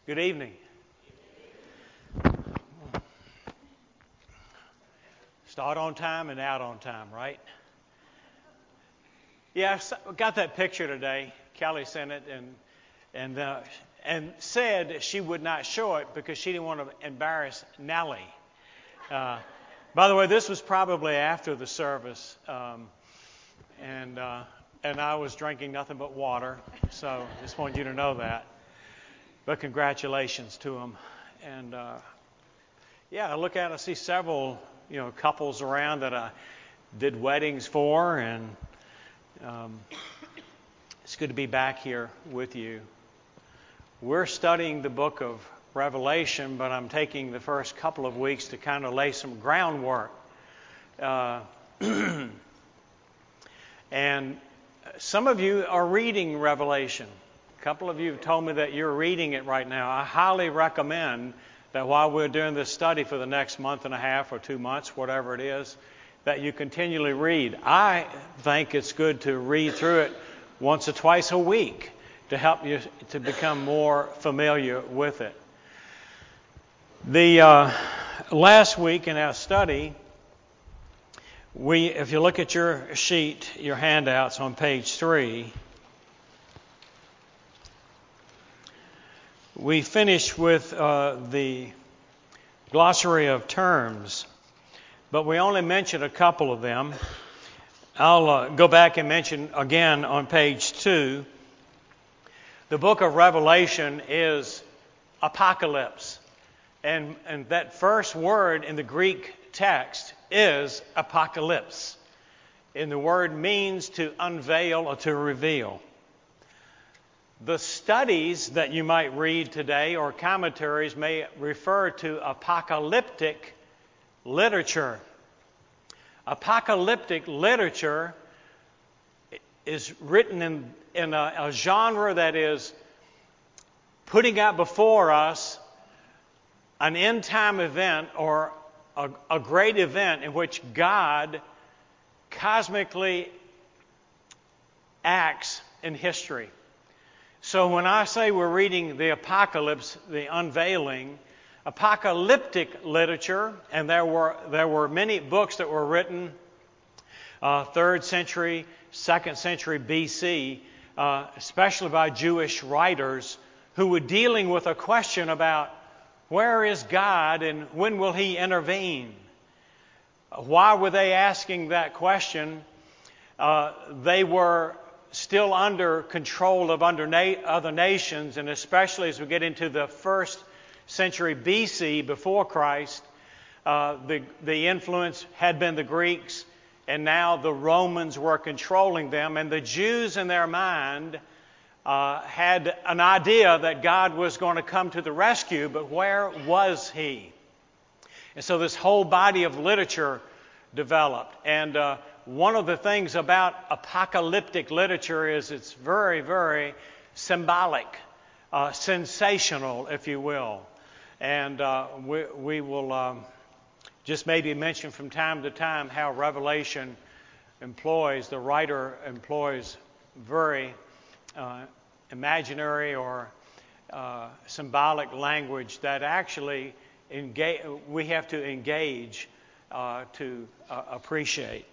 Good evening. Start on time and out on time, right? Yeah, I got that picture today. Kelly sent it and said she would not show it because she didn't want to embarrass Nellie. By the way, this was probably after the service, and I was drinking nothing but water, so just wanted you to know that. But congratulations to them. And I look out and I see several, couples around that I did weddings for, and it's good to be back here with you. We're studying the book of Revelation, but I'm taking the first couple of weeks to kind of lay some groundwork. And some of you are reading Revelation. A couple of you have told me that you're reading it right now. I highly recommend that while we're doing this study for the next month and a half or 2 months, whatever it is, that you continually read. I think it's good to read through it once or twice a week to help you to become more familiar with it. The last week in our study, if you look at your sheet, your handouts on page 3, we finished with the glossary of terms, but we only mentioned a couple of them. I'll go back and mention again on page 2. The book of Revelation is apocalypse. And that first word in the Greek text is apocalypse. And the word means to unveil or to reveal. The studies that you might read today or commentaries may refer to apocalyptic literature. Apocalyptic literature is written in a genre that is putting out before us an end-time event or a great event in which God cosmically acts in history. So when I say we're reading the apocalypse, the unveiling, apocalyptic literature, and there were many books that were written 3rd century, 2nd century BC, especially by Jewish writers who were dealing with a question about where is God and when will He intervene? Why were they asking that question? They were still under control of other nations, and especially as we get into the 1st century BC, before Christ, the influence had been the Greeks, and now the Romans were controlling them, and the Jews in their mind had an idea that God was going to come to the rescue, but where was He? And so this whole body of literature developed. And one of the things about apocalyptic literature is it's very, very symbolic, sensational, if you will. And we will just maybe mention from time to time how Revelation the writer employs very imaginary or symbolic language that actually we have to engage to appreciate.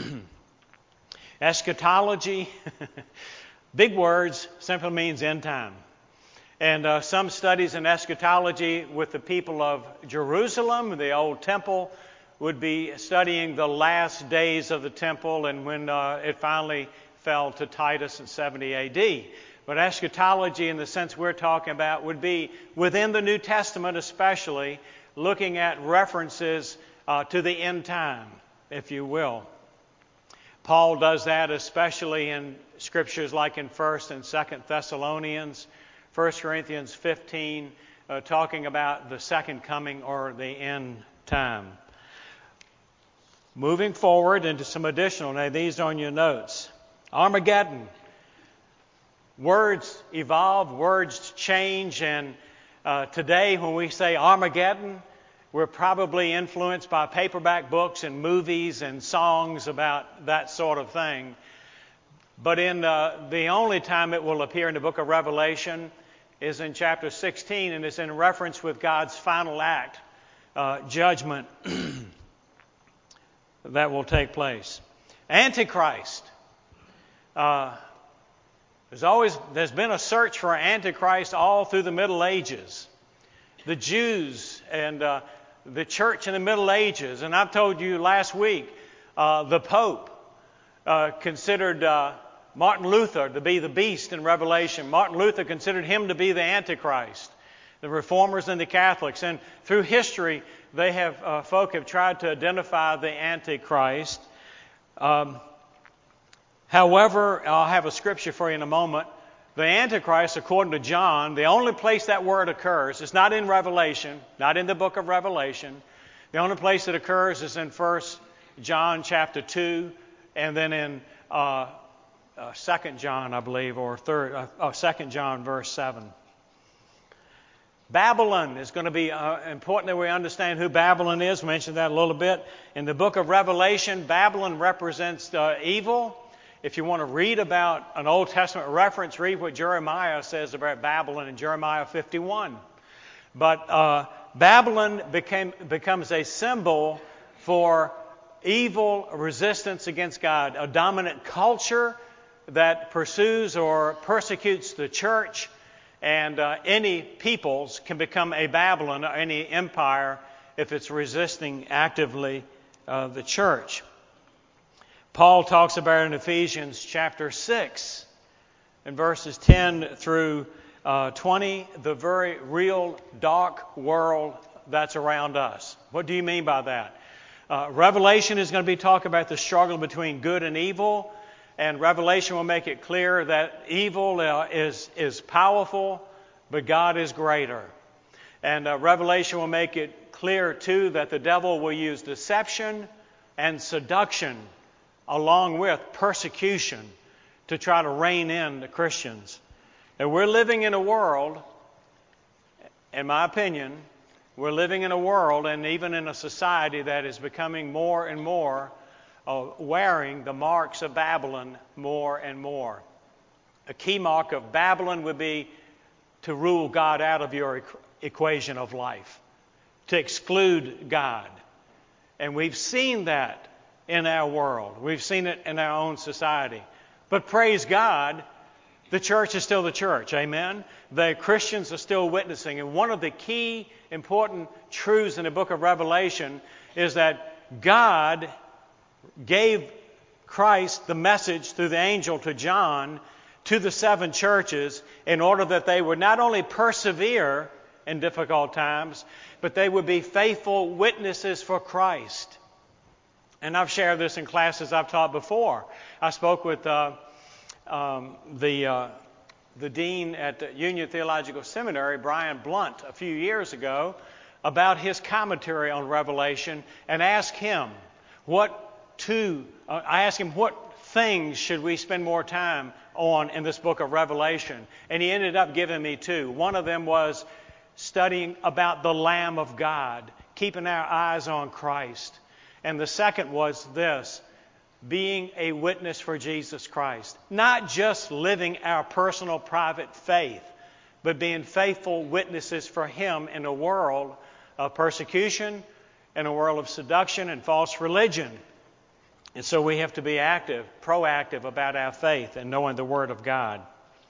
Eschatology, big words, simply means end time. And some studies in eschatology with the people of Jerusalem, the old temple, would be studying the last days of the temple and when it finally fell to Titus in 70 A.D. But eschatology, in the sense we're talking about, would be within the New Testament especially, looking at references to the end time, if you will. Paul does that especially in scriptures like in 1st and 2nd Thessalonians, 1 Corinthians 15, talking about the second coming or the end time. Moving forward into some additional, now these are on your notes. Armageddon. Words evolve, words change, and today when we say Armageddon, we're probably influenced by paperback books and movies and songs about that sort of thing. But in the only time it will appear in the book of Revelation is in chapter 16, and it's in reference with God's final act, judgment that will take place. Antichrist. There's been a search for Antichrist all through the Middle Ages. The Jews and the church in the Middle Ages. And I've told you last week, the Pope considered Martin Luther to be the beast in Revelation. Martin Luther considered him to be the Antichrist. The Reformers and the Catholics. And through history, folk have tried to identify the Antichrist. However, I'll have a scripture for you in a moment. The Antichrist, according to John, the only place that word occurs is not in Revelation, not in the book of Revelation. The only place it occurs is in 1 John chapter 2, and then in 2 John, I believe, or 2 John verse 7. Babylon is going to be important that we understand who Babylon is. We mentioned that a little bit. In the book of Revelation, Babylon represents evil. If you want to read about an Old Testament reference, read what Jeremiah says about Babylon in Jeremiah 51. But Babylon becomes a symbol for evil resistance against God, a dominant culture that pursues or persecutes the church, and any peoples can become a Babylon, or any empire, if it's resisting actively the church. Paul talks about in Ephesians chapter 6, in verses 10 through 20, the very real dark world that's around us. What do you mean by that? Revelation is going to be talking about the struggle between good and evil, and Revelation will make it clear that evil is powerful, but God is greater. And Revelation will make it clear, too, that the devil will use deception and seduction along with persecution to try to rein in the Christians. And we're living in a world, in my opinion, we're living in a world and even in a society that is becoming more and more wearing the marks of Babylon more and more. A key mark of Babylon would be to rule God out of your equation of life, to exclude God. And we've seen that in our world. We've seen it in our own society. But praise God, the church is still the church. Amen? The Christians are still witnessing. And one of the key important truths in the book of Revelation is that God gave Christ the message through the angel to John to the 7 churches in order that they would not only persevere in difficult times, but they would be faithful witnesses for Christ. And I've shared this in classes I've taught before. I spoke with the dean at the Union Theological Seminary, Brian Blunt, a few years ago, about his commentary on Revelation, and asked him what things should we spend more time on in this book of Revelation. And he ended up giving me 2. One of them was studying about the Lamb of God, keeping our eyes on Christ. And the second was this: being a witness for Jesus Christ. Not just living our personal private faith, but being faithful witnesses for Him in a world of persecution, in a world of seduction and false religion. And so we have to be active, proactive about our faith and knowing the Word of God.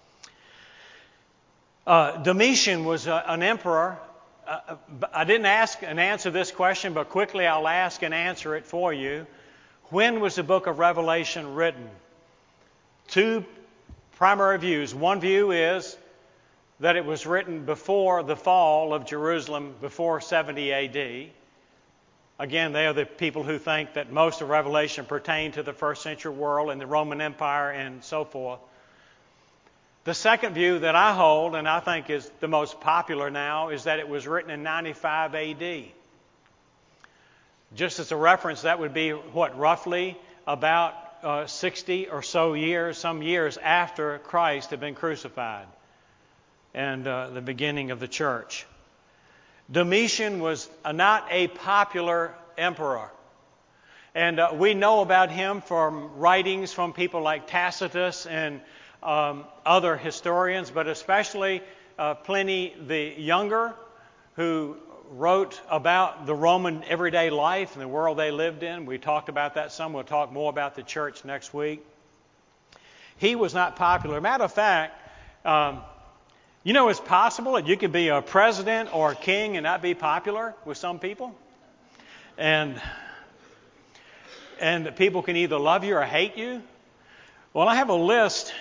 Domitian was an emperor. I didn't ask and answer this question, but quickly I'll ask and answer it for you. When was the book of Revelation written? 2 primary views. One view is that it was written before the fall of Jerusalem, before 70 A.D. Again, they are the people who think that most of Revelation pertained to the first century world and the Roman Empire and so forth. The second view that I hold, and I think is the most popular now, is that it was written in 95 A.D. Just as a reference, that would be, roughly about 60 or so years, some years after Christ had been crucified and the beginning of the church. Domitian was not a popular emperor. And we know about him from writings from people like Tacitus and other historians, but especially Pliny the Younger, who wrote about the Roman everyday life and the world they lived in. We talked about that some. We'll talk more about the church next week. He was not popular. Matter of fact, it's possible that you could be a president or a king and not be popular with some people. And people can either love you or hate you. Well, I have a list,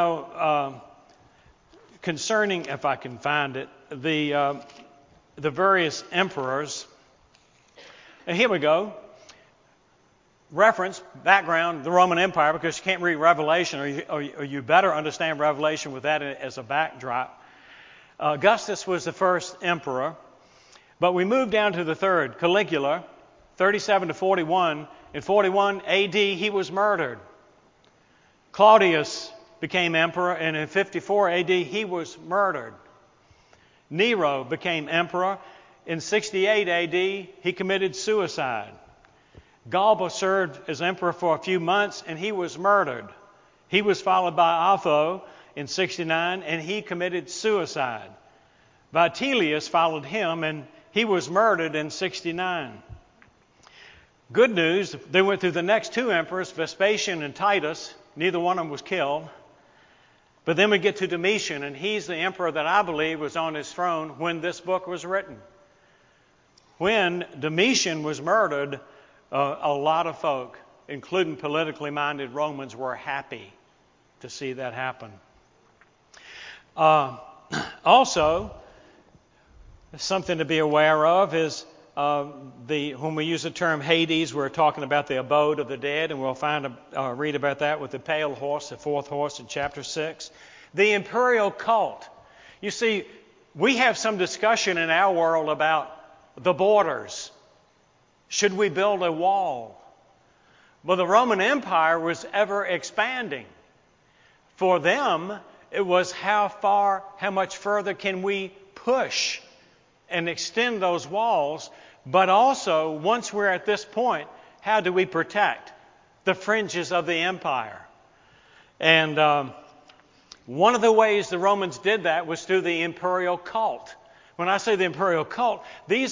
concerning, if I can find it, the various emperors. And here we go. Reference, background, the Roman Empire, because you can't read Revelation, or you better understand Revelation with that as a backdrop. Augustus was the first emperor, but we move down to the third, Caligula, 37 to 41. In 41 AD, he was murdered. Claudius became emperor, and in 54 AD, he was murdered. Nero became emperor. In 68 AD, he committed suicide. Galba served as emperor for a few months, and he was murdered. He was followed by Otho in 69, and he committed suicide. Vitellius followed him, and he was murdered in 69. Good news, they went through the next two emperors, Vespasian and Titus. Neither one of them was killed. But then we get to Domitian, and he's the emperor that I believe was on his throne when this book was written. When Domitian was murdered, a lot of folk, including politically minded Romans, were happy to see that happen. Also, something to be aware of is when we use the term Hades, we're talking about the abode of the dead, and we'll read about that with the pale horse, the fourth horse in chapter 6. The imperial cult. You see, we have some discussion in our world about the borders. Should we build a wall? Well, the Roman Empire was ever expanding. For them, it was how much further can we push and extend those walls, but also, once we're at this point, how do we protect the fringes of the empire? And one of the ways the Romans did that was through the imperial cult. When I say the imperial cult, these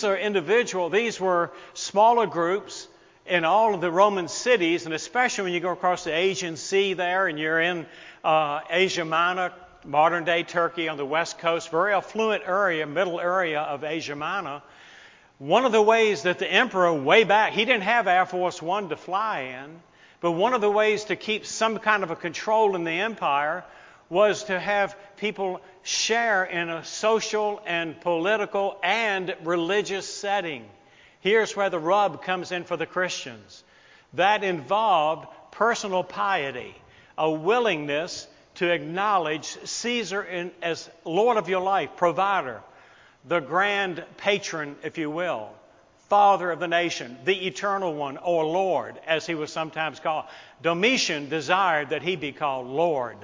were smaller groups in all of the Roman cities, and especially when you go across the Aegean Sea there and you're in Asia Minor, modern-day Turkey on the west coast, very affluent area, middle area of Asia Minor. One of the ways that the emperor, way back, he didn't have Air Force One to fly in, but one of the ways to keep some kind of a control in the empire was to have people share in a social and political and religious setting. Here's where the rub comes in for the Christians. That involved personal piety, a willingness to acknowledge Caesar as Lord of your life, provider, the grand patron, if you will, father of the nation, the eternal one, or Lord, as he was sometimes called. Domitian desired that he be called Lord.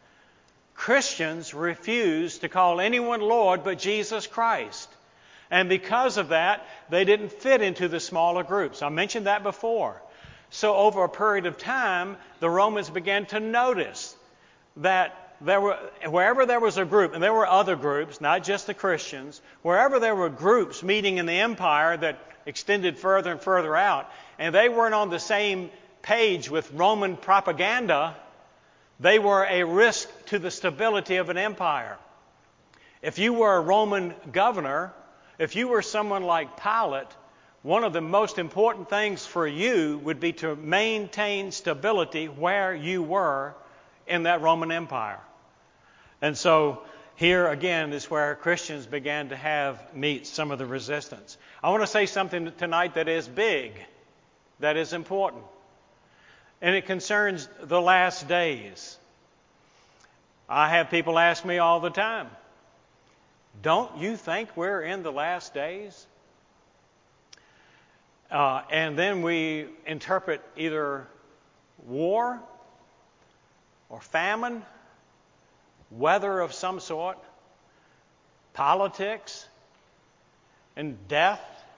Christians refused to call anyone Lord but Jesus Christ. And because of that, they didn't fit into the smaller groups. I mentioned that before. So over a period of time, the Romans began to notice that wherever there was a group, and there were other groups, not just the Christians, wherever there were groups meeting in the empire that extended further and further out, and they weren't on the same page with Roman propaganda, they were a risk to the stability of an empire. If you were a Roman governor, if you were someone like Pilate, one of the most important things for you would be to maintain stability where you were in that Roman Empire. And so here again is where Christians began to meet some of the resistance. I want to say something tonight that is big, that is important. And it concerns the last days. I have people ask me all the time, don't you think we're in the last days? And then we interpret either war or famine, weather of some sort, politics, and death.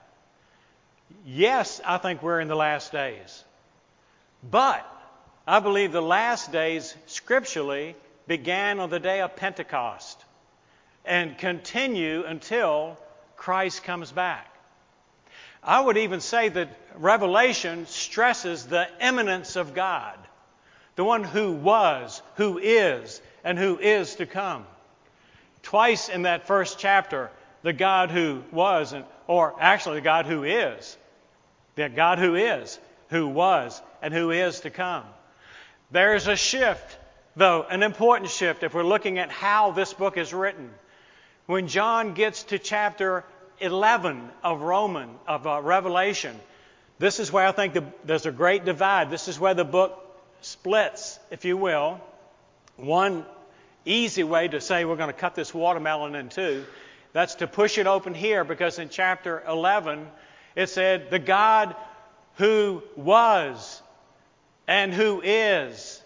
Yes, I think we're in the last days. But I believe the last days scripturally began on the day of Pentecost. and continue until Christ comes back. I would even say that Revelation stresses the imminence of God, the one who was, who is, and who is to come. Twice in that first chapter, the God who was, or actually the God who is, the God who is, who was, and who is to come. There is a shift, though, an important shift if we're looking at how this book is written. When John gets to chapter 11 of Revelation, this is where I think there's a great divide. This is where the book splits, if you will. One easy way to say we're going to cut this watermelon in two, that's to push it open here, because in chapter 11 it said, the God who was and who is.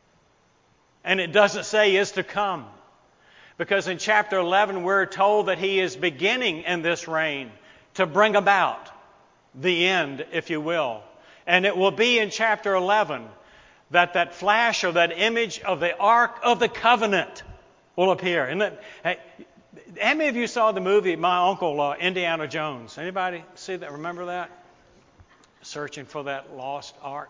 And it doesn't say is to come. Because in chapter 11 we're told that He is beginning in this reign to bring about the end, if you will. And it will be in chapter 11 that flash or that image of the Ark of the Covenant will appear. Hey, how many of you saw the movie My Uncle Indiana Jones? Anybody see that? Remember that? Searching for that lost Ark.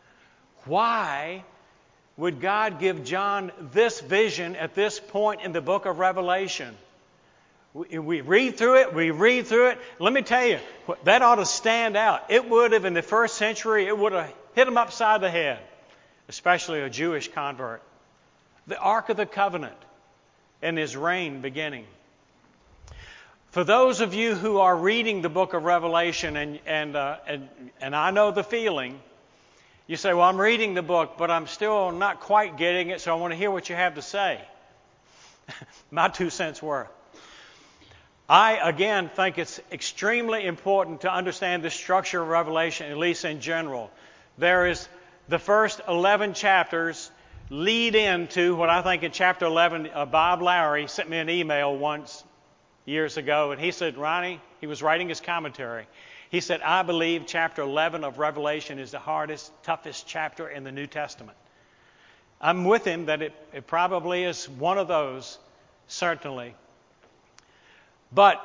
Why would God give John this vision at this point in the book of Revelation? We read through it. Let me tell you, that ought to stand out. It would have, in the first century, it would have hit him upside the head, especially a Jewish convert. The Ark of the Covenant and His reign beginning. For those of you who are reading the book of Revelation, and I know the feeling, you say, well, I'm reading the book, but I'm still not quite getting it, so I want to hear what you have to say. My 2 cents worth. I, again, think it's extremely important to understand the structure of Revelation, at least in general. There is the first 11 chapters lead into what I think in chapter 11, Bob Lowry sent me an email once years ago, and he said, Ronnie, he was writing his commentary. He said, I believe chapter 11 of Revelation is the hardest, toughest chapter in the New Testament. I'm with him that it probably is one of those, certainly. But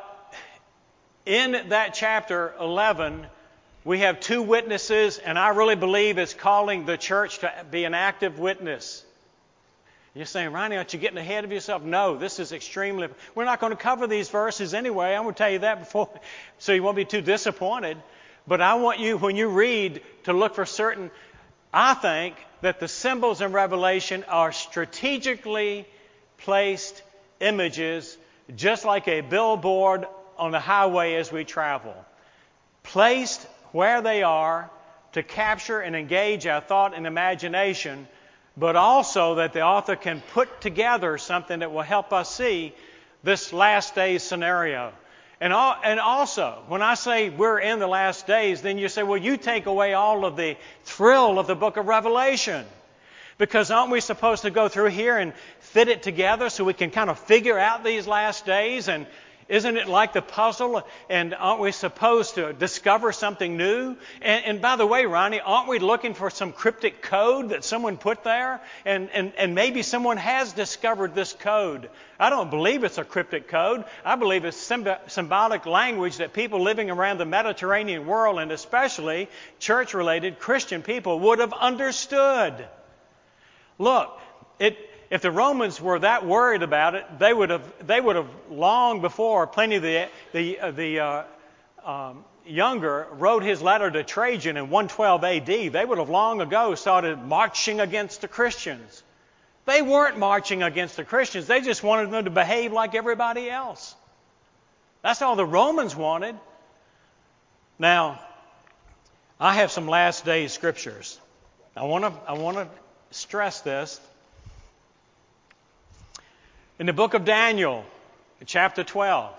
in that chapter 11, we have two witnesses, and I really believe it's calling the church to be an active witness. You're saying, Ronnie, aren't you getting ahead of yourself? No, this is extremely... We're not going to cover these verses anyway. I'm going to tell you that before, so you won't be too disappointed. But I want you, when you read, to look for certain... I think that the symbols in Revelation are strategically placed images, just like a billboard on the highway as we travel. Placed where they are to capture and engage our thought and imagination, but also that the author can put together something that will help us see this last days scenario. And also, when I say we're in the last days, then you say, well, you take away all of the thrill of the book of Revelation. Because aren't we supposed to go through here and fit it together so we can kind of figure out these last days? And isn't it like the puzzle? And aren't we supposed to discover something new? And by the way, Ronnie, aren't we looking for some cryptic code that someone put there? And maybe someone has discovered this code. I don't believe it's a cryptic code. I believe it's symbolic language that people living around the Mediterranean world, and especially church-related Christian people, would have understood. Look, if the Romans were that worried about it, they would have long before Pliny the Younger wrote his letter to Trajan in 112 A.D. They would have long ago started marching against the Christians. They weren't marching against the Christians. They just wanted them to behave like everybody else. That's all the Romans wanted. Now, I have some last days scriptures. I want to stress this. In the book of Daniel, chapter 12,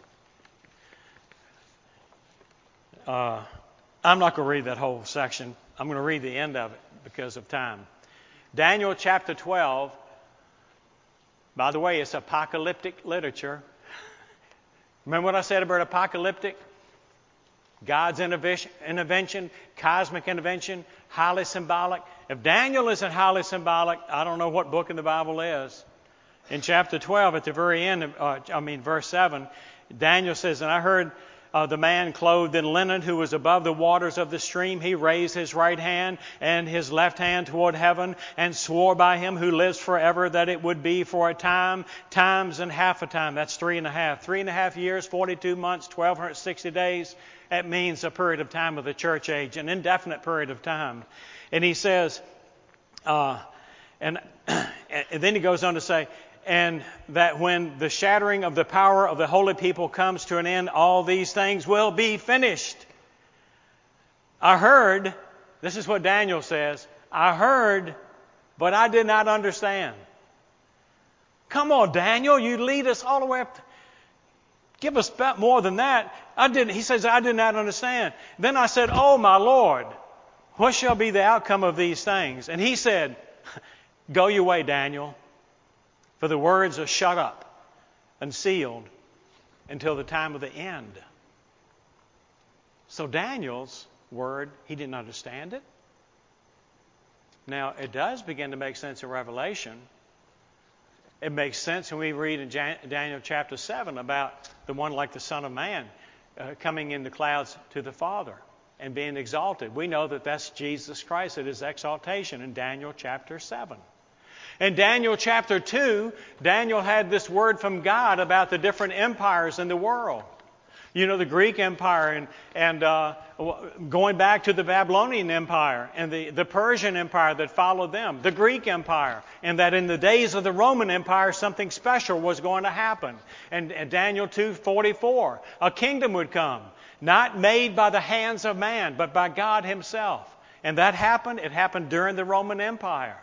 I'm not going to read that whole section. I'm going to read the end of it because of time. Daniel chapter 12, by the way, it's apocalyptic literature. Remember what I said about apocalyptic? God's intervention, cosmic intervention, highly symbolic. If Daniel isn't highly symbolic, I don't know what book in the Bible is. In chapter 12, at the very end, verse 7, Daniel says, "And I heard the man clothed in linen who was above the waters of the stream. He raised his right hand and his left hand toward heaven and swore by him who lives forever that it would be for a time, times and half a time." That's 3.5. 3.5 years, 42 months, 1,260 days. That means a period of time of the church age, an indefinite period of time. And he says, and then he goes on to say, "And that when the shattering of the power of the holy people comes to an end, all these things will be finished." I heard, this is what Daniel says, "I heard, but I did not understand." Come on, Daniel, you lead us all the way up. Give us more than that. He says, "I did not understand." Then I said, "Oh, my Lord, what shall be the outcome of these things?" And he said, "Go your way, Daniel. For the words are shut up and sealed until the time of the end." So Daniel's word, he didn't understand it. Now, it does begin to make sense in Revelation. It makes sense when we read in Daniel chapter 7 about the one like the Son of Man coming in the clouds to the Father and being exalted. We know that that's Jesus Christ at His exaltation in Daniel chapter 7. In Daniel chapter 2, Daniel had this word from God about the different empires in the world. You know, the Greek Empire and going back to the Babylonian Empire and the Persian Empire that followed them, the Greek Empire, and that in the days of the Roman Empire something special was going to happen. And Daniel 2:44, a kingdom would come, not made by the hands of man, but by God Himself. And that happened. It happened during the Roman Empire.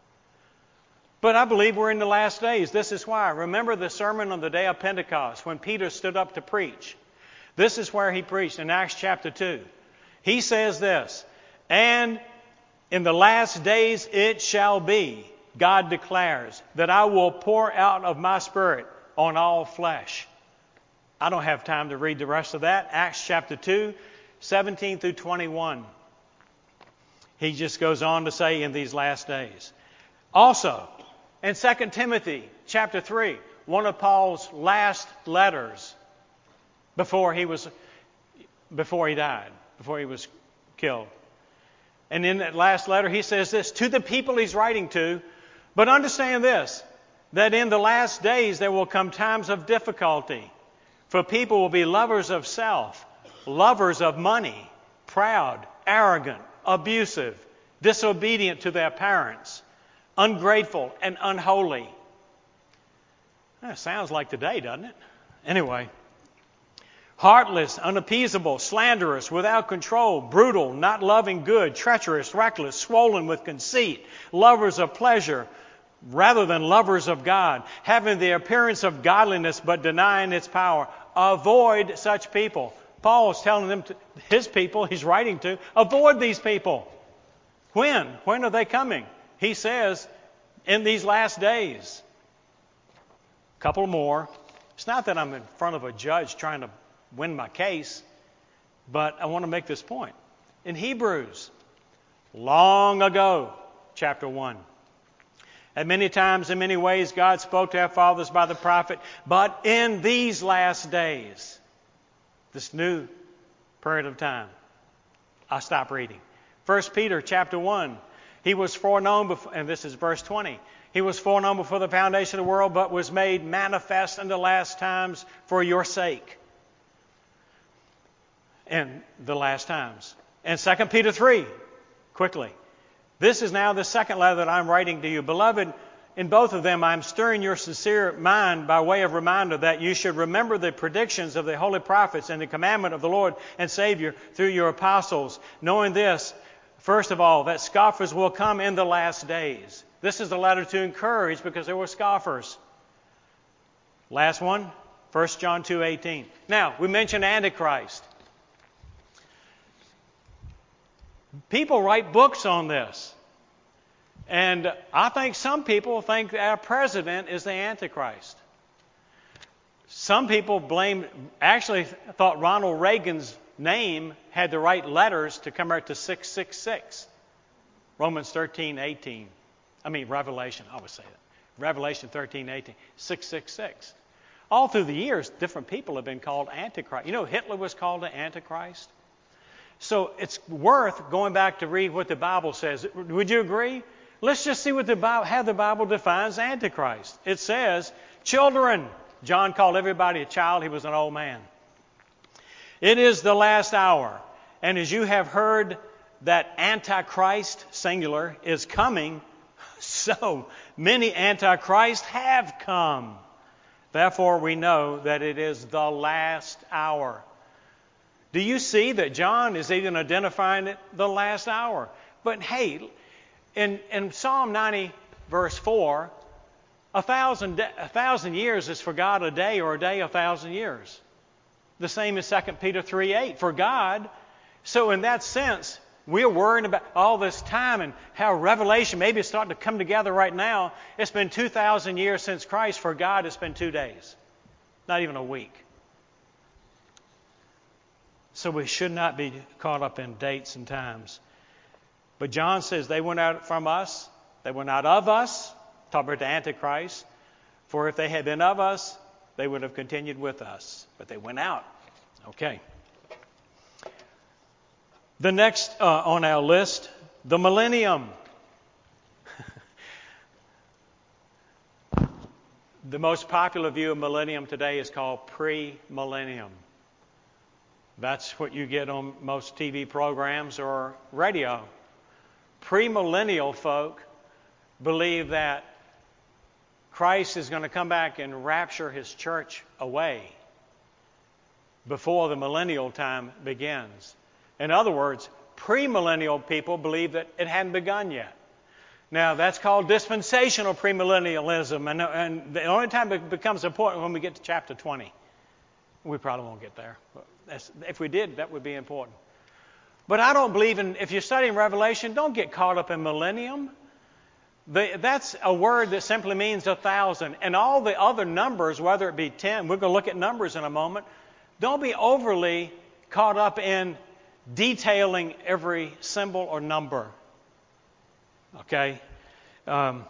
But I believe we're in the last days. This is why. Remember the sermon on the day of Pentecost when Peter stood up to preach. This is where he preached in Acts chapter 2. He says this, "And in the last days it shall be, God declares, that I will pour out of my Spirit on all flesh." I don't have time to read the rest of that. Acts chapter 2, 17 through 21. He just goes on to say, in these last days. Also, in 2 Timothy chapter 3, one of Paul's last letters before he died, before he was killed. And in that last letter he says this, to the people he's writing to, "But understand this, that in the last days there will come times of difficulty, for people will be lovers of self, lovers of money, proud, arrogant, abusive, disobedient to their parents, ungrateful and unholy." That sounds like today, doesn't it? Anyway. "Heartless, unappeasable, slanderous, without control, brutal, not loving good, treacherous, reckless, swollen with conceit, lovers of pleasure rather than lovers of God, having the appearance of godliness but denying its power. Avoid such people." Paul is telling them, his people he's writing to, avoid these people. When? When are they coming? He says, in these last days. A couple more. It's not that I'm in front of a judge trying to win my case, but I want to make this point. In Hebrews, long ago, chapter 1, "At many times, in many ways, God spoke to our fathers by the prophet, but in these last days," this new period of time, I stop reading. 1 Peter chapter 1, "He was foreknown before," and this is verse 20, "He was foreknown before the foundation of the world, but was made manifest in the last times for your sake." In the last times. And 2 Peter 3, quickly. "This is now the second letter that I'm writing to you. Beloved, in both of them I'm stirring your sincere mind by way of reminder that you should remember the predictions of the holy prophets and the commandment of the Lord and Savior through your apostles, knowing this, first of all, that scoffers will come in the last days." This is a letter to encourage because there were scoffers. Last one, 1 John 2:18. Now, we mentioned Antichrist. People write books on this. And I think some people think our president is the Antichrist. Some people actually thought Ronald Reagan's name had the right letters to come out to 666. Revelation, I always say that. Revelation 13, 18, 666. All through the years, different people have been called Antichrist. You know, Hitler was called an Antichrist. So it's worth going back to read what the Bible says. Would you agree? Let's just see what how the Bible defines Antichrist. It says, children. John called everybody a child. He was an old man. It is the last hour. And as you have heard that Antichrist, singular, is coming, so many Antichrists have come. Therefore, we know that it is the last hour. Do you see that John is even identifying it the last hour? But hey, in Psalm 90, verse 4, 1,000 years is for God a day, or a day 1,000 years. The same as 2 Peter 3:8 for God. So in that sense, we're worrying about all this time and how Revelation maybe it's starting to come together right now. It's been 2,000 years since Christ. For God, it's been 2 days, not even a week. So we should not be caught up in dates and times. But John says they went out from us. They went out of us. Talk about the Antichrist. For if they had been of us, they would have continued with us. But they went out. Okay. The next on our list, the millennium. The most popular view of millennium today is called pre-millennium. That's what you get on most TV programs or radio. Premillennial folk believe that Christ is going to come back and rapture His church away before the millennial time begins. In other words, premillennial people believe that it hadn't begun yet. Now, that's called dispensational premillennialism, and the only time it becomes important when we get to chapter 20. We probably won't get there. But if we did, that would be important. But I don't believe in, if you're studying Revelation, don't get caught up in millennium. That's a word that simply means 1,000. And all the other numbers, whether it be 10, we're going to look at numbers in a moment, don't be overly caught up in detailing every symbol or number. Okay? And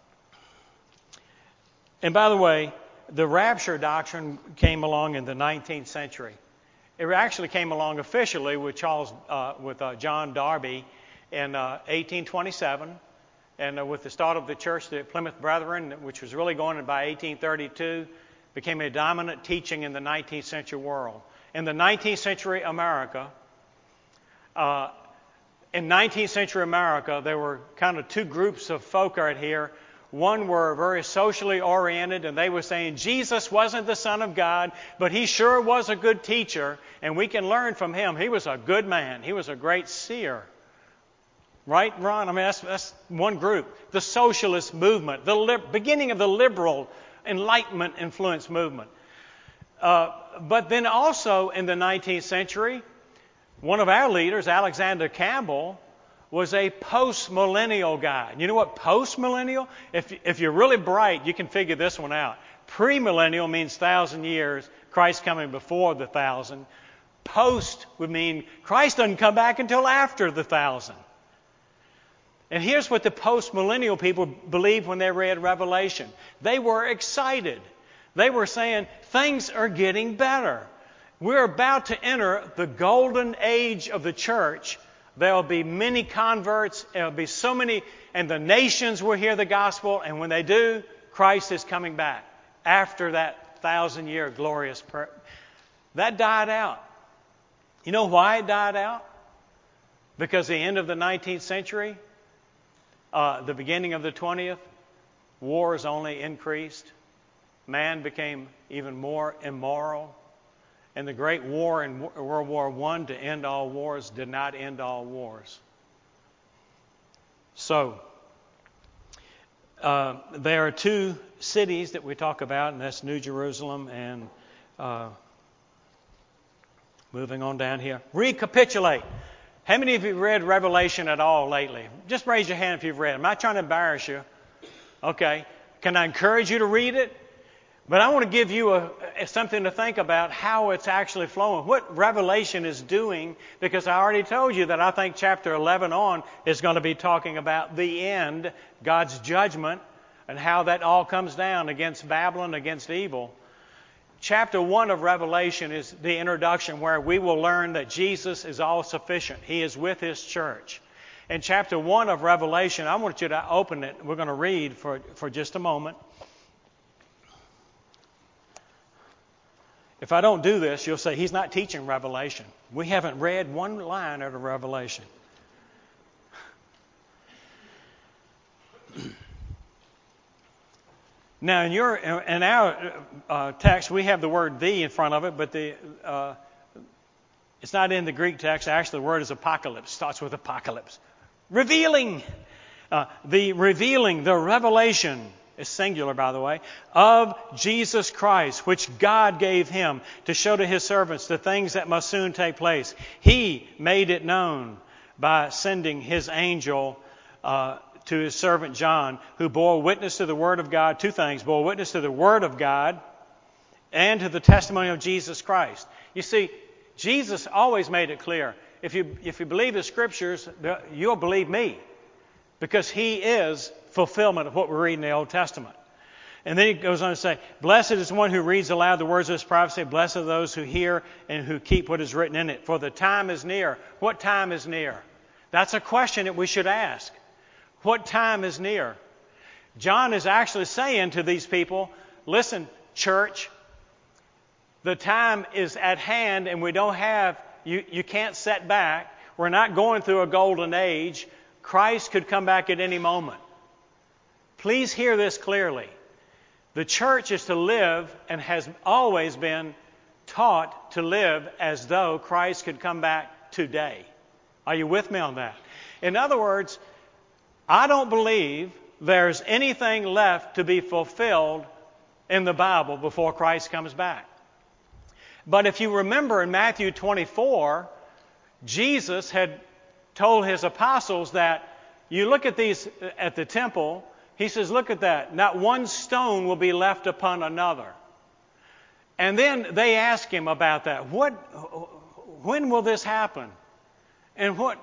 by the way, the rapture doctrine came along in the 19th century. It actually came along officially with John Darby in 1827, and with the start of the church, the Plymouth Brethren, which was really going by 1832, became a dominant teaching in the 19th century world. In the 19th century America, there were kind of two groups of folk out here. One were very socially oriented, and they were saying Jesus wasn't the Son of God, but He sure was a good teacher, and we can learn from Him. He was a good man. He was a great seer. Right, Ron? I mean, that's one group. The socialist movement, the beginning of the liberal Enlightenment influence movement. But then also in the 19th century, one of our leaders, Alexander Campbell, was a post-millennial guy. You know what post-millennial? If you're really bright, you can figure this one out. Pre-millennial means 1,000 years, Christ coming before the 1,000. Post would mean Christ doesn't come back until after the 1,000. And here's what the post-millennial people believed when they read Revelation. They were excited. They were saying, things are getting better. We're about to enter the golden age of the church. There will be many converts. There will be so many, and the nations will hear the gospel. And when they do, Christ is coming back after that 1,000-year glorious prayer. That died out. You know why it died out? Because the end of the 19th century, the beginning of the 20th, wars only increased. Man became even more immoral. And the great war in World War I to end all wars did not end all wars. So, there are two cities that we talk about, and that's New Jerusalem and moving on down here. Recapitulate. How many of you read Revelation at all lately? Just raise your hand if you've read it. I'm not trying to embarrass you. Okay. Can I encourage you to read it? But I want to give you something to think about how it's actually flowing, what Revelation is doing, because I already told you that I think chapter 11 on is going to be talking about the end, God's judgment and how that all comes down against Babylon, against evil. Chapter 1 of Revelation is the introduction where we will learn that Jesus is all sufficient. He is with His church. In chapter 1 of Revelation, I want you to open it. We're going to read for just a moment. If I don't do this, you'll say, he's not teaching Revelation. We haven't read one line out of Revelation. Now, in our text, we have the word "the" in front of it, but it's not in the Greek text. Actually, the word is apocalypse. It starts with apocalypse. Revealing. The revealing, the revelation, is singular, by the way, of Jesus Christ, which God gave Him to show to His servants the things that must soon take place. He made it known by sending His angel to His servant John, who bore witness to the Word of God. Two things: bore witness to the Word of God and to the testimony of Jesus Christ. You see, Jesus always made it clear. If you believe the Scriptures, you'll believe me, because He is fulfillment of what we read in the Old Testament. And then He goes on to say, blessed is the one who reads aloud the words of this prophecy. Blessed are those who hear and who keep what is written in it. For the time is near. What time is near? That's a question that we should ask. What time is near? John is actually saying to these people, listen, church, the time is at hand, and we don't have, you can't set back. We're not going through a golden age. Christ could come back at any moment. Please hear this clearly. The church is to live, and has always been taught to live, as though Christ could come back today. Are you with me on that? In other words, I don't believe there's anything left to be fulfilled in the Bible before Christ comes back. But if you remember in Matthew 24, Jesus had told His apostles that you look at these at the temple. He says, look at that. Not one stone will be left upon another. And then they ask Him about that. When will this happen? And what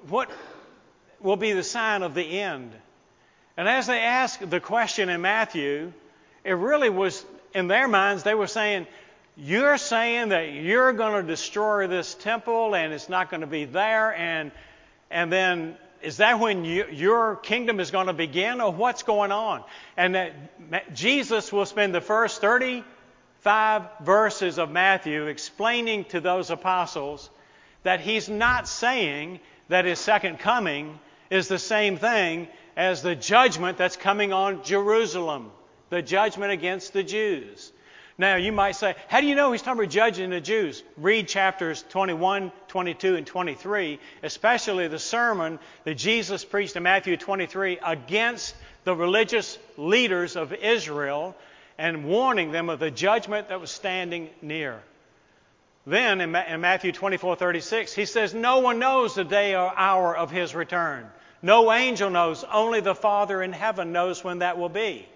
will be the sign of the end? And as they asked the question in Matthew, it really was, in their minds, they were saying, you're saying that you're going to destroy this temple and it's not going to be there, and then is that when your kingdom is going to begin, or what's going on? And that Jesus will spend the first 35 verses of Matthew explaining to those apostles that He's not saying that His second coming is the same thing as the judgment that's coming on Jerusalem, the judgment against the Jews. Now, you might say, how do you know He's talking about judging the Jews? Read chapters 21, 22, and 23, especially the sermon that Jesus preached in Matthew 23 against the religious leaders of Israel and warning them of the judgment that was standing near. Then in Matthew 24:36, He says, no one knows the day or hour of His return. No angel knows. Only the Father in heaven knows when that will be.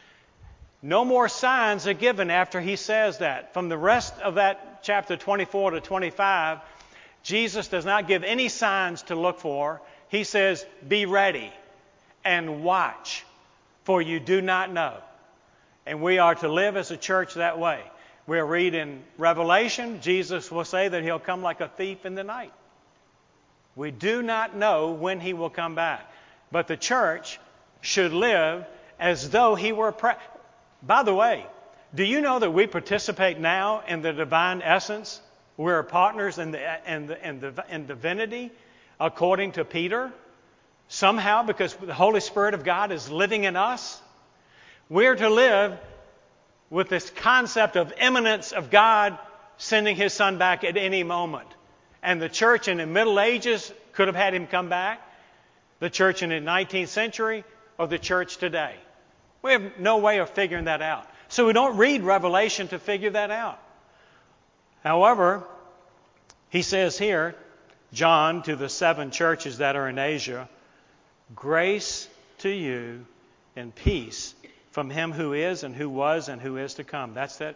No more signs are given after He says that. From the rest of that chapter 24 to 25, Jesus does not give any signs to look for. He says, be ready and watch, for you do not know. And we are to live as a church that way. We'll read in Revelation, Jesus will say that He'll come like a thief in the night. We do not know when He will come back. But the church should live as though He were By the way, do you know that we participate now in the divine essence? We're partners in divinity, according to Peter. Somehow, because the Holy Spirit of God is living in us, we're to live with this concept of imminence of God sending His Son back at any moment. And the church in the Middle Ages could have had Him come back. The church in the 19th century, or the church today. We have no way of figuring that out. So we don't read Revelation to figure that out. However, he says here, John, to the 7 churches that are in Asia, grace to you and peace from Him who is and who was and who is to come. That's that.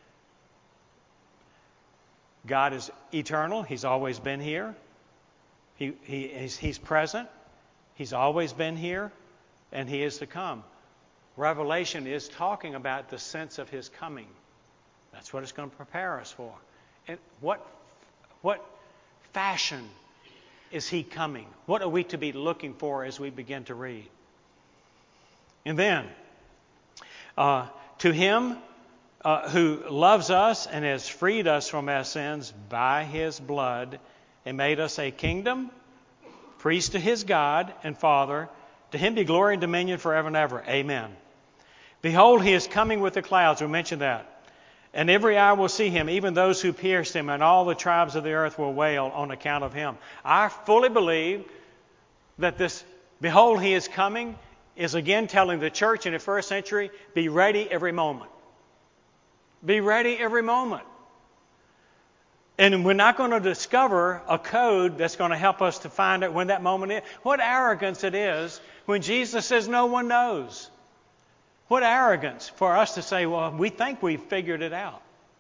God is eternal. He's always been here. He's present. He's always been here. And He is to come. Revelation is talking about the sense of His coming. That's what it's going to prepare us for. And what fashion is He coming? What are we to be looking for as we begin to read? And then, to Him who loves us and has freed us from our sins by His blood and made us a kingdom, priest to His God and Father, to Him be glory and dominion forever and ever. Amen. Behold, He is coming with the clouds. We mentioned that. And every eye will see Him, even those who pierced Him, and all the tribes of the earth will wail on account of Him. I fully believe that this, behold, He is coming, is again telling the church in the first century, be ready every moment. Be ready every moment. And we're not going to discover a code that's going to help us to find out when that moment is. What arrogance it is when Jesus says no one knows. What arrogance for us to say, well, we think we've figured it out.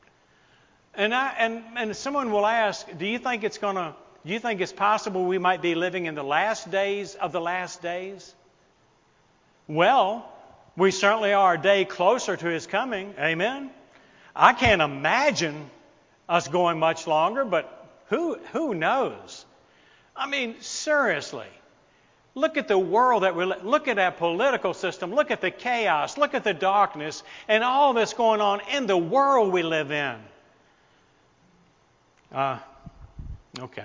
And someone will ask, do you think it's possible we might be living in the last days of the last days? Well, we certainly are a day closer to His coming. Amen. I can't imagine us going much longer, but who knows? I mean, seriously. Look at the world that look at our political system, look at the chaos, look at the darkness, and all that's going on in the world we live in. Okay.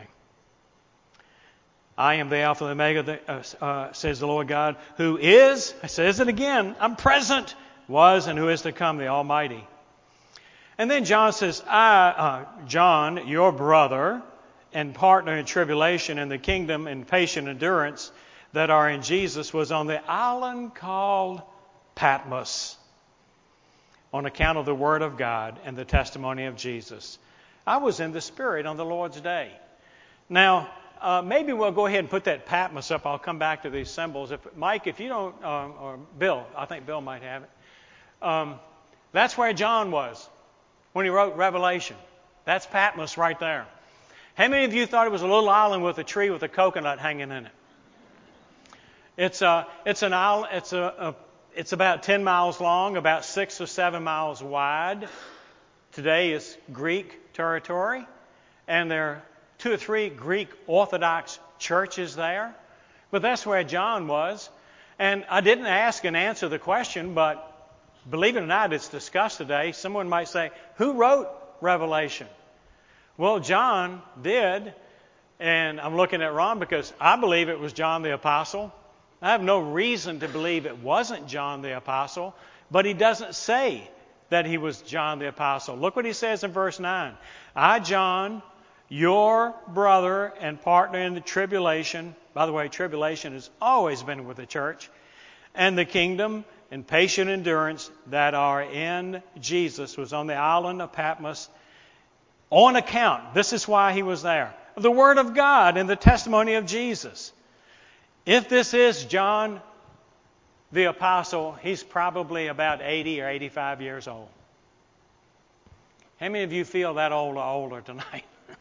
I am the Alpha and Omega, says the Lord God, who is, says it again, I'm present, was, and who is to come, the Almighty. And then John says, John, your brother and partner in tribulation and the kingdom and patient endurance that are in Jesus, was on the island called Patmos on account of the Word of God and the testimony of Jesus. I was in the Spirit on the Lord's day. Now, maybe we'll go ahead and put that Patmos up. I'll come back to these symbols. Mike, if you don't, or Bill, I think Bill might have it. That's where John was when he wrote Revelation. That's Patmos right there. How many of you thought it was a little island with a tree with a coconut hanging in it? It's an island. It's about 10 miles long, about 6 or 7 miles wide. Today is Greek territory, and there are 2 or 3 Greek Orthodox churches there. But that's where John was. And I didn't ask and answer the question, but believe it or not, it's discussed today. Someone might say, who wrote Revelation? Well, John did, and I'm looking at Ron because I believe it was John the Apostle. I have no reason to believe it wasn't John the Apostle, but he doesn't say that he was John the Apostle. Look what he says in verse 9. I, John, your brother and partner in the tribulation. By the way, tribulation has always been with the church. And the kingdom and patient endurance that are in Jesus, was on the island of Patmos on account, this is why he was there, of the Word of God and the testimony of Jesus. If this is John the Apostle, he's probably about 80 or 85 years old. How many of you feel that old or older tonight?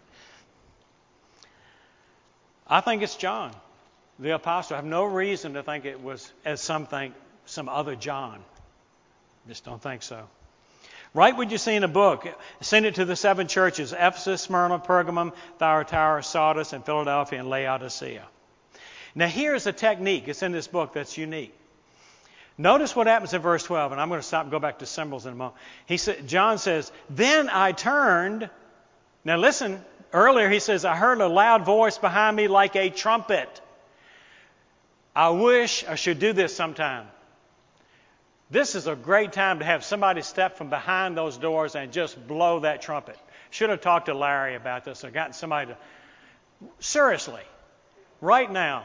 I think it's John the Apostle. I have no reason to think it was, as some think, some other John. Just don't think so. Write what you see in a book. Send it to the 7 churches: Ephesus, Smyrna, Pergamum, Thyatira, Sardis, and Philadelphia, and Laodicea. Now here's a technique. It's in this book that's unique. Notice what happens in verse 12, and I'm going to stop and go back to symbols in a moment. John says, then I turned. Now listen, earlier he says, I heard a loud voice behind me like a trumpet. I wish I should do this sometime. This is a great time to have somebody step from behind those doors and just blow that trumpet. Should have talked to Larry about this or gotten somebody to... Seriously, right now.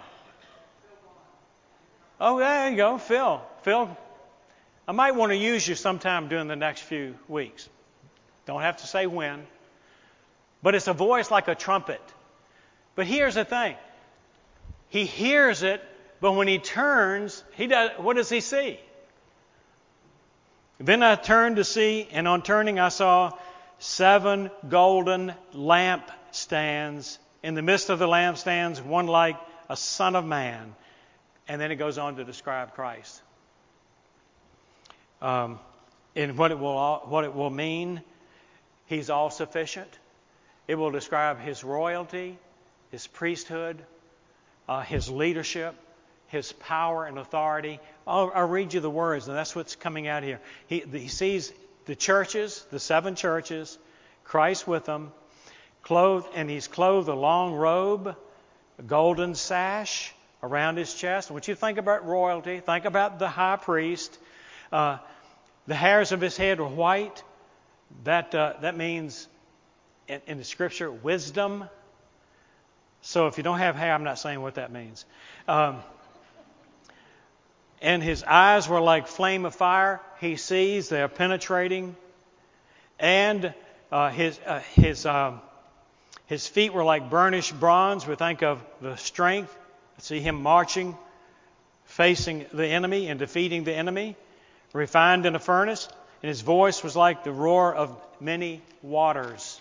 Oh, there you go, Phil. Phil, I might want to use you sometime during the next few weeks. Don't have to say when. But it's a voice like a trumpet. But here's the thing. He hears it, but when he turns, what does he see? Then I turned to see, and on turning I saw 7 golden lampstands. In the midst of the lampstands, one like a son of man. And then it goes on to describe Christ. in what it will mean. He's all-sufficient. It will describe His royalty, His priesthood, His leadership, His power and authority. I'll read you the words, and that's what's coming out here. He sees the churches, the 7 churches, Christ with them, and He's clothed a long robe, a golden sash around His chest. When you think about royalty, think about the high priest. The hairs of His head were white. That means, in the Scripture, wisdom. So if you don't have hair, I'm not saying what that means. And His eyes were like flame of fire. He sees, they are penetrating. And His feet were like burnished bronze. We think of the strength. See Him marching, facing the enemy and defeating the enemy, refined in a furnace. And His voice was like the roar of many waters.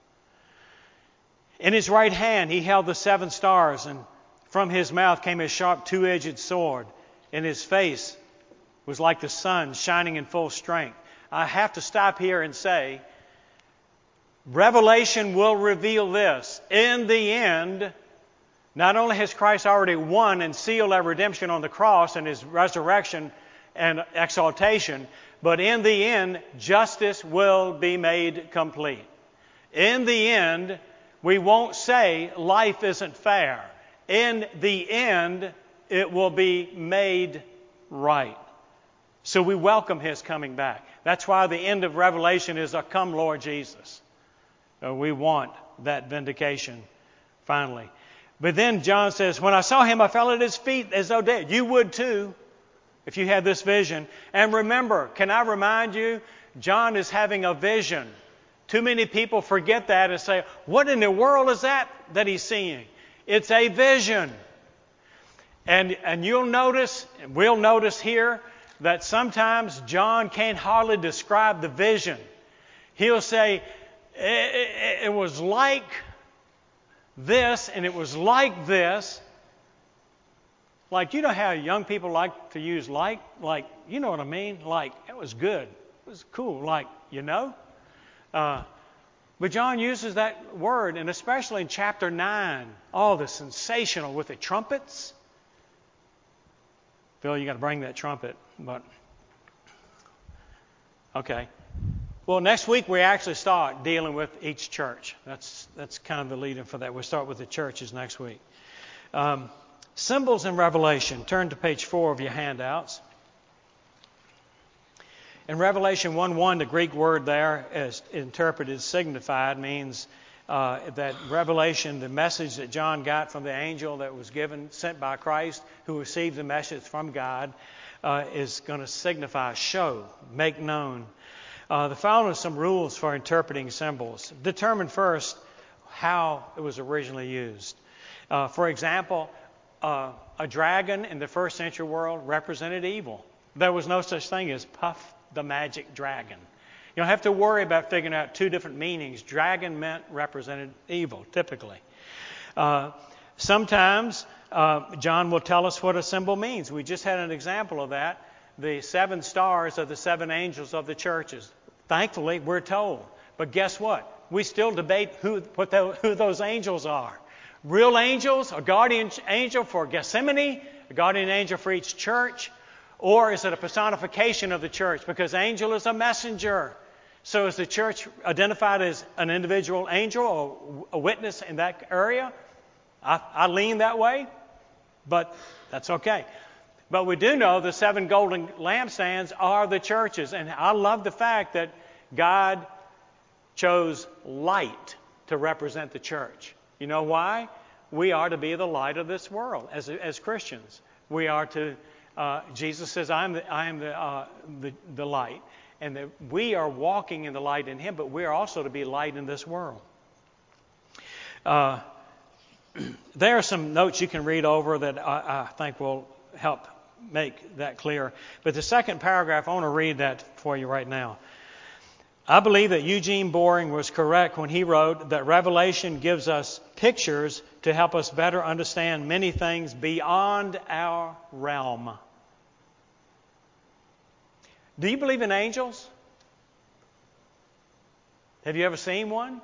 In His right hand He held the 7 stars, and from His mouth came a sharp 2-edged sword. And His face was like the sun shining in full strength. I have to stop here and say, Revelation will reveal this. In the end, not only has Christ already won and sealed our redemption on the cross and His resurrection and exaltation, but in the end, justice will be made complete. In the end, we won't say life isn't fair. In the end, it will be made right. So we welcome His coming back. That's why the end of Revelation is a "Come, Lord Jesus." We want that vindication finally. But then John says, when I saw Him, I fell at His feet as though dead. You would too, if you had this vision. And remember, can I remind you, John is having a vision. Too many people forget that and say, what in the world is that he's seeing? It's a vision. And you'll notice, and we'll notice here, that sometimes John can't hardly describe the vision. He'll say, it was like this, and it was like this. Like, you know how young people like to use like, you know what I mean? Like, it was good. It was cool, like, you know? But John uses that word, and especially in chapter 9, all the sensational with the trumpets. Phil, you got to bring that trumpet. But okay. Well, next week we actually start dealing with each church. That's kind of the lead-in for that. We'll start with the churches next week. Symbols in Revelation. Turn to page 4 of your handouts. In Revelation 1:1, the Greek word there, as interpreted signified, means that revelation, the message that John got from the angel that was sent by Christ, who received the message from God, is going to signify, show, make known. The following are some rules for interpreting symbols. Determine first how it was originally used. For example, a dragon in the first century world represented evil. There was no such thing as Puff the Magic Dragon. You don't have to worry about figuring out 2 different meanings. Dragon represented evil, typically. Sometimes John will tell us what a symbol means. We just had an example of that. The 7 stars are the 7 angels of the churches. Thankfully, we're told. But guess what? We still debate who those angels are. Real angels, a guardian angel for Gethsemane, a guardian angel for each church, or is it a personification of the church? Because angel is a messenger. So is the church identified as an individual angel or a witness in that area? I lean that way, but that's okay. But we do know the 7 golden lampstands are the churches. And I love the fact that God chose light to represent the church. You know why? We are to be the light of this world as Christians. We are to, Jesus says, I am the light. And that we are walking in the light in Him, but we are also to be light in this world. There are some notes you can read over that I think will help make that clear. But the second paragraph, I want to read that for you right now. I believe that Eugene Boring was correct when he wrote that Revelation gives us pictures to help us better understand many things beyond our realm. Do you believe in angels? Have you ever seen one?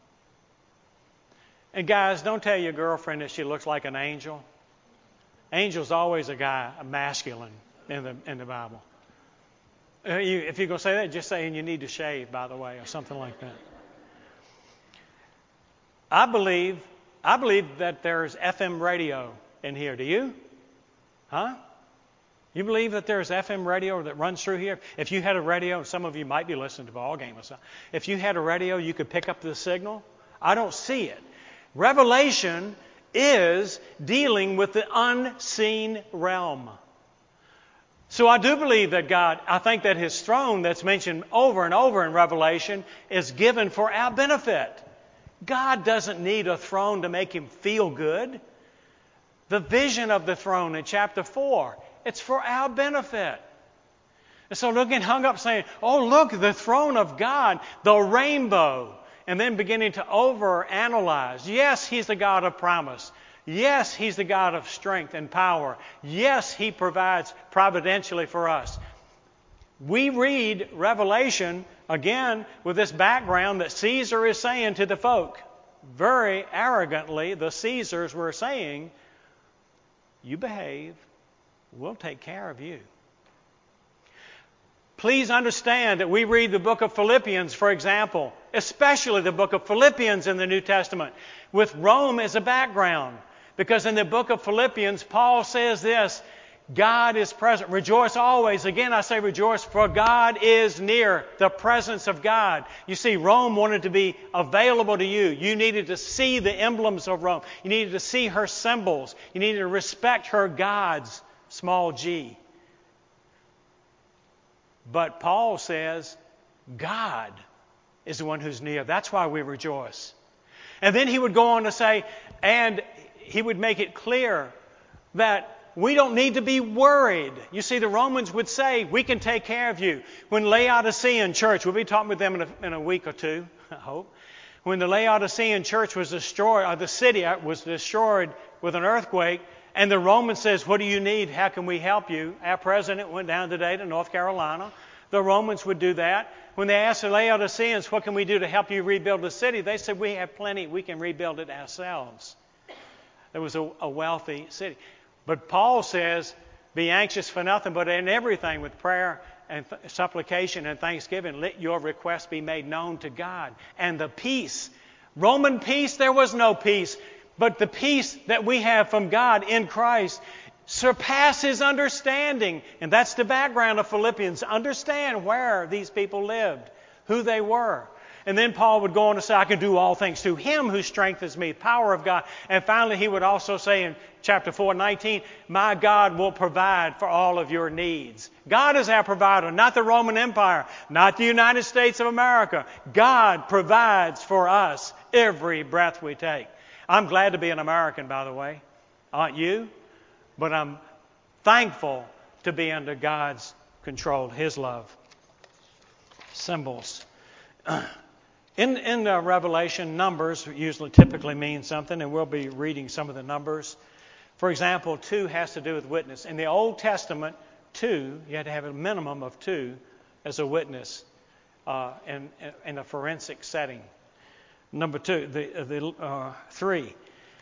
And guys, don't tell your girlfriend that she looks like an angel. Angel's always a masculine in the Bible. If you're going to say that, just say, and you need to shave, by the way, or something like that. I believe that there's FM radio in here. Do you? Huh? You believe that there's FM radio that runs through here? If you had a radio, some of you might be listening to ball game or something. If you had a radio, you could pick up the signal. I don't see it. Revelation is dealing with the unseen realm. So I do believe that God, I think that His throne that's mentioned over and over in Revelation is given for our benefit. God doesn't need a throne to make Him feel good. The vision of the throne in chapter 4, it's for our benefit. And so don't get hung up saying, oh, look, the throne of God, the rainbow, and then beginning to overanalyze. Yes, He's the God of promise. Yes, He's the God of strength and power. Yes, He provides providentially for us. We read Revelation, again, with this background that Caesar is saying to the folk. Very arrogantly, the Caesars were saying, you behave, we'll take care of you. Please understand that we read the book of Philippians, for example, especially the book of Philippians in the New Testament, with Rome as a background. Because in the book of Philippians, Paul says this, God is present. Rejoice always. Again, I say rejoice, for God is near, the presence of God. You see, Rome wanted to be available to you. You needed to see the emblems of Rome. You needed to see her symbols. You needed to respect her gods, small g. But Paul says, God is the one who's near. That's why we rejoice. And then he would go on to say, and he would make it clear that we don't need to be worried. You see, the Romans would say, we can take care of you. When Laodicean church, we'll be talking with them in a week or two, I hope. When the Laodicean church was destroyed, or the city was destroyed with an earthquake, and the Roman says, what do you need? How can we help you? Our president went down today to North Carolina. The Romans would do that. When they asked the Laodiceans, what can we do to help you rebuild the city? They said, we have plenty. We can rebuild it ourselves. It was a wealthy city. But Paul says, be anxious for nothing, but in everything with prayer and supplication and thanksgiving, let your requests be made known to God. And the peace, Roman peace, there was no peace. But the peace that we have from God in Christ surpasses understanding. And that's the background of Philippians. Understand where these people lived, who they were. And then Paul would go on to say, I can do all things through Him who strengthens me, power of God. And finally, he would also say in chapter 4:19, my God will provide for all of your needs. God is our provider, not the Roman Empire, not the United States of America. God provides for us every breath we take. I'm glad to be an American, by the way. Aren't you? But I'm thankful to be under God's control, His love. Symbols. In Revelation, numbers typically mean something, and we'll be reading some of the numbers. For example, 2 has to do with witness. In the Old Testament, 2, you had to have a minimum of 2 as a witness in a forensic setting. Number 2, 3.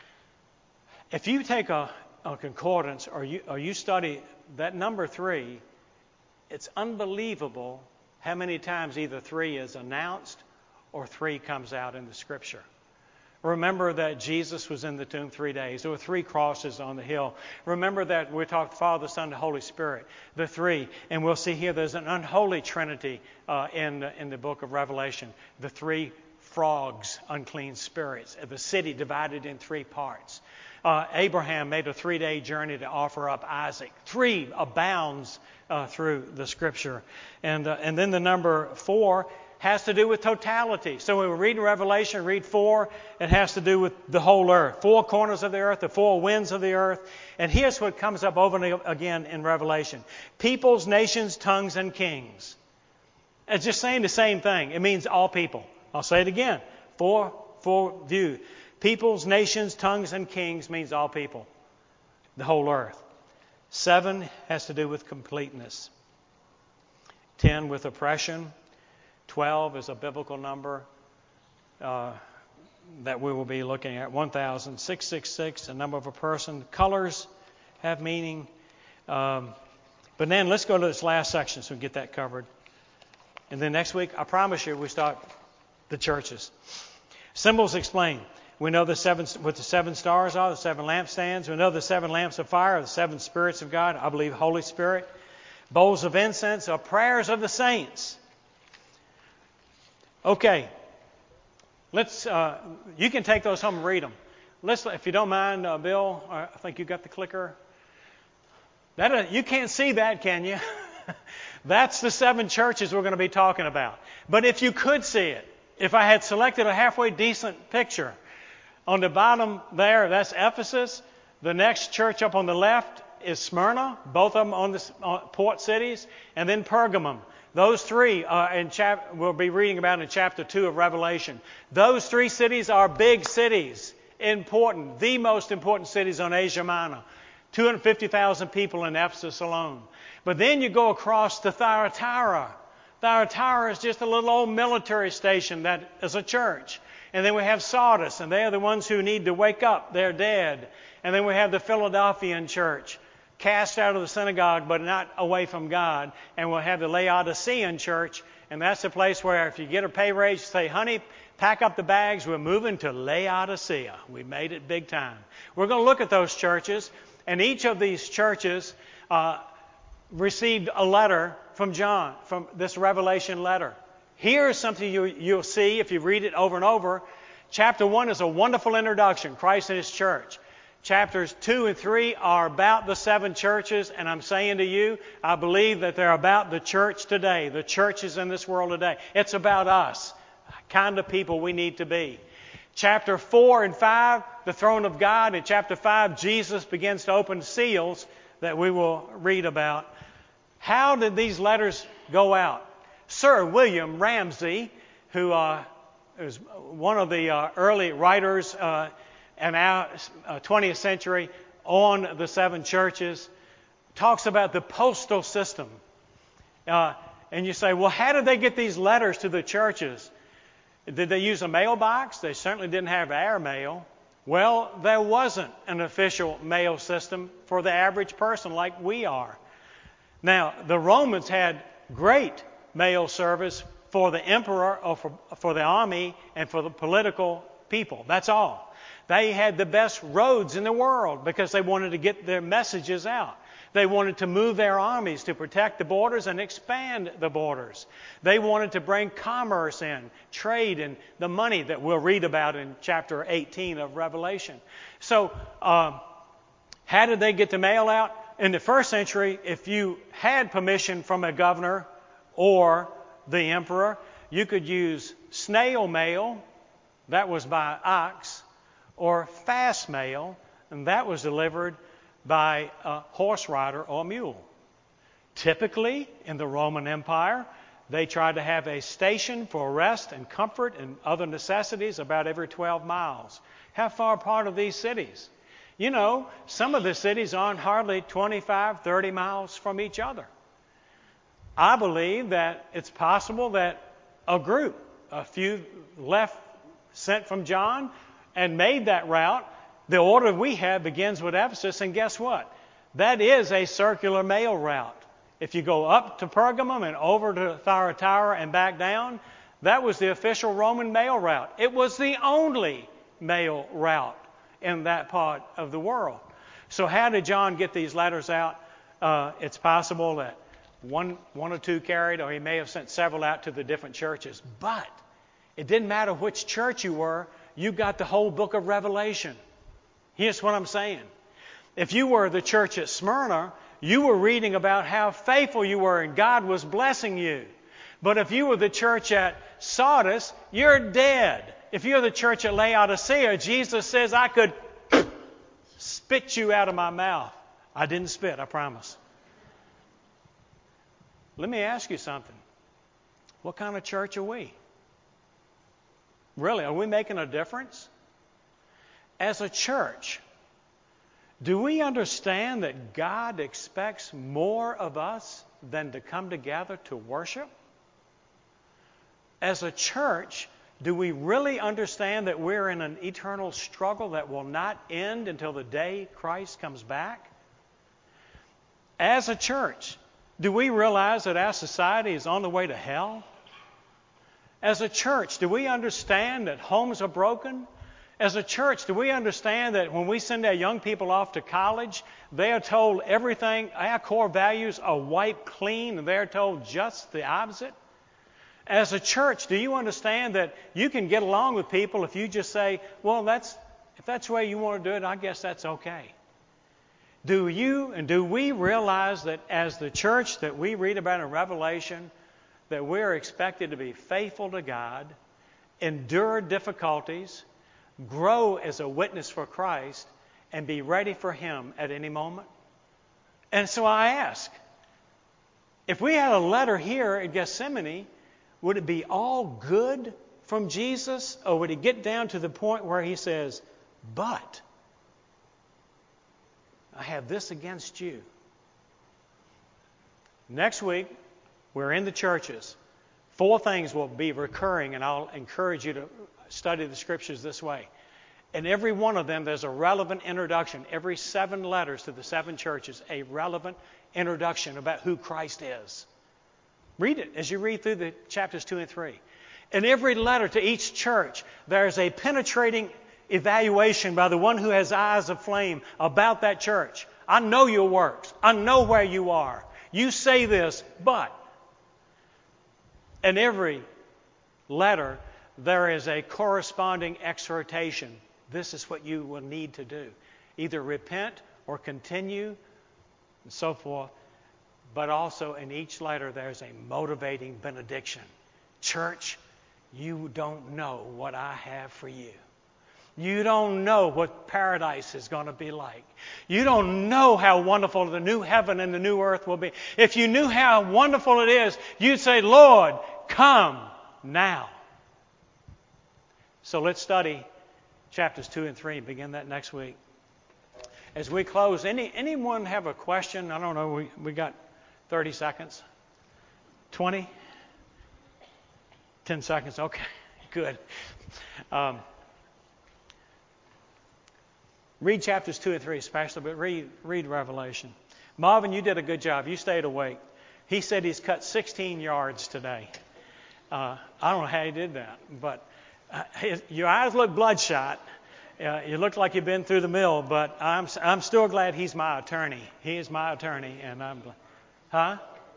If you take a concordance or you study that number 3, it's unbelievable how many times either 3 is announced or 3 comes out in the Scripture. Remember that Jesus was in the tomb 3 days. There were 3 crosses on the hill. Remember that we talked Father, Son, and Holy Spirit, the 3. And we'll see here there's an unholy trinity in the book of Revelation. The 3 frogs, unclean spirits. The city divided in 3 parts. Abraham made a 3-day journey to offer up Isaac. 3 abounds through the Scripture. And then the number 4 has to do with totality. So when we read Revelation, read 4, it has to do with the whole earth. 4 corners of the earth, the 4 winds of the earth. And here's what comes up over and again in Revelation. Peoples, nations, tongues, and kings. It's just saying the same thing. It means all people. I'll say it again. 4 view. Peoples, nations, tongues, and kings means all people. The whole earth. 7 has to do with completeness. 10 with oppression. 12 is a biblical number that we will be looking at. 1,000. 666, a number of a person. Colors have meaning. But then let's go to this last section so we get that covered. And then next week, I promise you, we start the churches. Symbols explained. We know what the 7 stars are, the 7 lampstands. We know the 7 lamps of fire are the 7 spirits of God. I believe Holy Spirit. Bowls of incense are prayers of the saints. Okay. Let's. You can take those home and read them. If you don't mind, Bill, I think you got the clicker. You can't see that, can you? That's the 7 churches we're going to be talking about. But if you could see it, if I had selected a halfway decent picture, on the bottom there, that's Ephesus. The next church up on the left is Smyrna, both of them on the port cities, and then Pergamum. Those 3 we'll be reading about in chapter 2 of Revelation. Those 3 cities are big cities, important, the most important cities on Asia Minor. 250,000 people in Ephesus alone. But then you go across to Thyatira. Thyatira is just a little old military station that is a church. And then we have Sardis, and they are the ones who need to wake up. They're dead. And then we have the Philadelphian church, cast out of the synagogue, but not away from God. And we'll have the Laodicean church, and that's the place where if you get a pay raise, you say, honey, pack up the bags. We're moving to Laodicea. We made it big time. We're going to look at those churches, and each of these churches received a letter from John, from this Revelation letter. Here's something you'll see if you read it over and over. Chapter 1 is a wonderful introduction, Christ and His church. Chapters 2 and 3 are about the 7 churches, and I'm saying to you, I believe that they're about the church today, the churches in this world today. It's about us, the kind of people we need to be. Chapter 4 and 5, the throne of God. In chapter 5, Jesus begins to open seals that we will read about. How did these letters go out? Sir William Ramsay, who is one of the early writers in our 20th century on the 7 churches, talks about the postal system. And you say, well, how did they get these letters to the churches? Did they use a mailbox? They certainly didn't have air mail. Well, there wasn't an official mail system for the average person like we are. Now, the Romans had great mail service for the emperor or for the army and for the political people. That's all. They had the best roads in the world because they wanted to get their messages out. They wanted to move their armies to protect the borders and expand the borders. They wanted to bring commerce in, trade, and the money that we'll read about in chapter 18 of Revelation. So, how did they get the mail out? In the first century, if you had permission from a governor or the emperor, you could use snail mail, that was by ox, or fast mail, and that was delivered by a horse rider or mule. Typically, in the Roman Empire, they tried to have a station for rest and comfort and other necessities about every 12 miles. How far apart are these cities? You know, some of the cities aren't hardly 25, 30 miles from each other. I believe that it's possible that a few sent from John and made that route. The order we have begins with Ephesus, and guess what? That is a circular mail route. If you go up to Pergamum and over to Thyatira and back down, that was the official Roman mail route. It was the only mail route in that part of the world. So how did John get these letters out? It's possible that one or two carried, or he may have sent several out to the different churches. But it didn't matter which church you were, you got the whole book of Revelation. Here's what I'm saying. If you were the church at Smyrna, you were reading about how faithful you were and God was blessing you. But if you were the church at Sardis, you're dead. If you're the church at Laodicea, Jesus says, I could spit you out of my mouth. I didn't spit, I promise. Let me ask you something. What kind of church are we? Really, are we making a difference? As a church, do we understand that God expects more of us than to come together to worship? As a church, do we really understand that we're in an eternal struggle that will not end until the day Christ comes back? As a church, do we realize that our society is on the way to hell? As a church, do we understand that homes are broken? As a church, do we understand that when we send our young people off to college, they are told everything, our core values are wiped clean, and they're told just the opposite? As a church, do you understand that you can get along with people if you just say, well, if that's the way you want to do it, I guess that's okay? Do we realize that as the church that we read about in Revelation, that we're expected to be faithful to God, endure difficulties, grow as a witness for Christ, and be ready for Him at any moment? And so I ask, if we had a letter here at Gethsemane, would it be all good from Jesus, or would it get down to the point where He says, but I have this against you? Next week, we're in the churches. 4 things will be recurring, and I'll encourage you to study the Scriptures this way. In every one of them, there's a relevant introduction. Every 7 letters to the 7 churches, a relevant introduction about who Christ is. Read it as you read through the chapters 2 and 3. In every letter to each church, there's a penetrating evaluation by the one who has eyes of flame about that church. I know your works. I know where you are. You say this, but. In every letter, there is a corresponding exhortation. This is what you will need to do. Either repent or continue, and so forth. But also in each letter, there's a motivating benediction. Church, you don't know what I have for you. You don't know what paradise is going to be like. You don't know how wonderful the new heaven and the new earth will be. If you knew how wonderful it is, you'd say, Lord, come now. So let's study chapters 2 and 3. Begin that next week. As we close, anyone have a question? I don't know. We got 30 seconds. 20? 10 seconds. Okay, good. Read chapters 2 and 3 especially, but read Revelation. Marvin, you did a good job. You stayed awake. He said he's cut 16 yards today. I don't know how he did that, but your eyes look bloodshot. You look like you've been through the mill, but I'm still glad he's my attorney. He is my attorney, and I'm glad. Huh?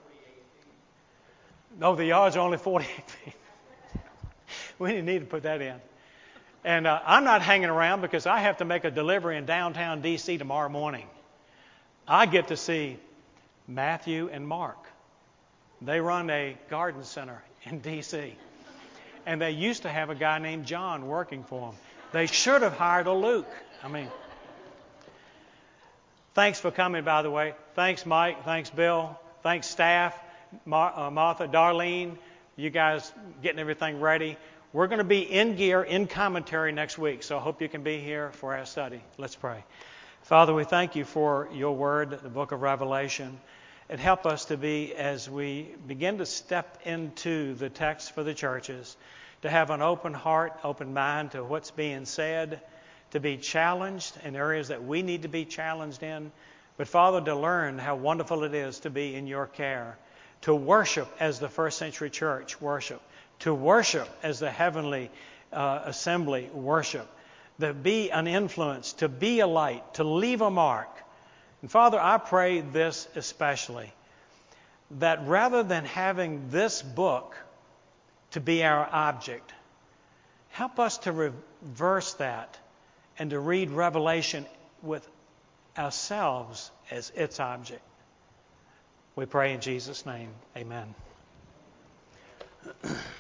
No, the yards are only 48 feet. We didn't need to put that in. And I'm not hanging around because I have to make a delivery in downtown D.C. tomorrow morning. I get to see Matthew and Mark. They run a garden center in D.C. And they used to have a guy named John working for them. They should have hired a Luke. Thanks for coming, by the way. Thanks, Mike. Thanks, Bill. Thanks, staff. Martha, Darlene, you guys getting everything ready. We're going to be in gear, in commentary next week, so I hope you can be here for our study. Let's pray. Father, we thank you for your word, the book of Revelation. And help us to be, as we begin to step into the text for the churches, to have an open heart, open mind to what's being said, to be challenged in areas that we need to be challenged in. But Father, to learn how wonderful it is to be in your care, to worship as the first century church worship, to worship as the heavenly assembly worship, to be an influence, to be a light, to leave a mark. And Father, I pray this especially, that rather than having this book to be our object, help us to reverse that and to read Revelation with ourselves as its object. We pray in Jesus' name. Amen.